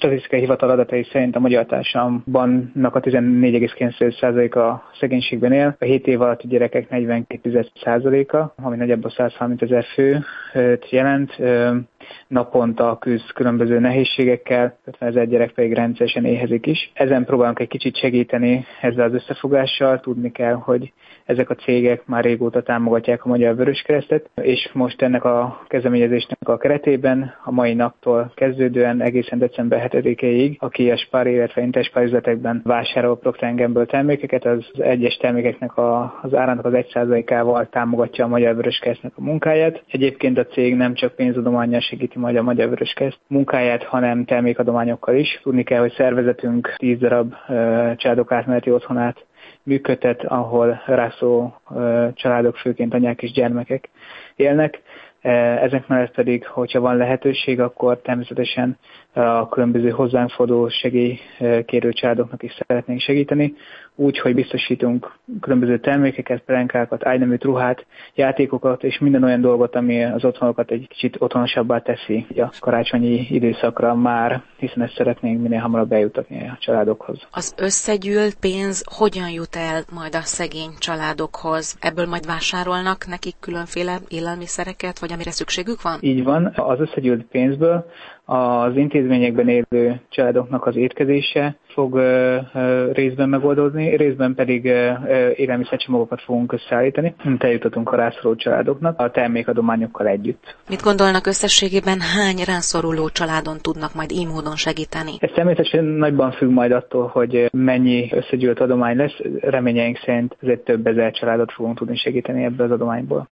Statisztikai Hivatal adatai szerint a magyar társadalomban a 14,9% a szegénységben él, a 7 év alatti gyerekek 42%-a, ami nagyjából 130 000 főt jelent. Naponta küzd különböző nehézségekkel, 50 000 gyerek pedig rendszeresen éhezik is. Ezen próbálunk egy kicsit segíteni ezzel az összefogással. Tudni kell, hogy ezek a cégek már régóta támogatják a Magyar Vöröskeresztet, és most ennek a kezdeményezésnek a keretében a mai naptól kezdődően egészen december 7-ig, aki a Spar, illetve Interspar üzletekben vásárol Procter & Gamble termékeket, az egyes termékeknek az árának az 1%-ával támogatja a Magyar Vöröskeresztnek a munkáját. Egyébként a cég nem csak pénzadománnyal segíti majd a Magyar Vöröskereszt munkáját, hanem termékadományokkal is. Tudni kell, hogy szervezetünk 10 darab családok átmeneti otthonát működtet, ahol rászoruló családok, főként anyák és gyermekek élnek. Ezek mellett pedig, hogyha van lehetőség, akkor természetesen a különböző hozzánk forduló segélykérő családoknak is szeretnénk segíteni, úgy, hogy biztosítunk különböző termékeket, pelenkákat, ágyneműt, ruhát, játékokat és minden olyan dolgot, ami az otthonokat egy kicsit otthonosabbá teszi a karácsonyi időszakra már, hiszen ezt szeretnénk minél hamarabb eljutatni a családokhoz. Az összegyűlt pénz hogyan jut el majd a szegény családokhoz? Ebből majd vásárolnak nekik különféle élelmiszereket, vagy amire szükségük van? Így van, az összegyűlt pénzből az intézményekben élő családoknak az étkezése fog részben megoldódni, részben pedig élelmiszercsomagokat fogunk összeállítani, mint eljutatunk a rászoruló családoknak a termékadományokkal együtt. Mit gondolnak összességében, hány rászoruló családon tudnak majd így módon segíteni? Ez természetesen nagyban függ majd attól, hogy mennyi összegyűlt adomány lesz. Reményeink szerint ezért több ezer családot fogunk tudni segíteni ebből az adományból.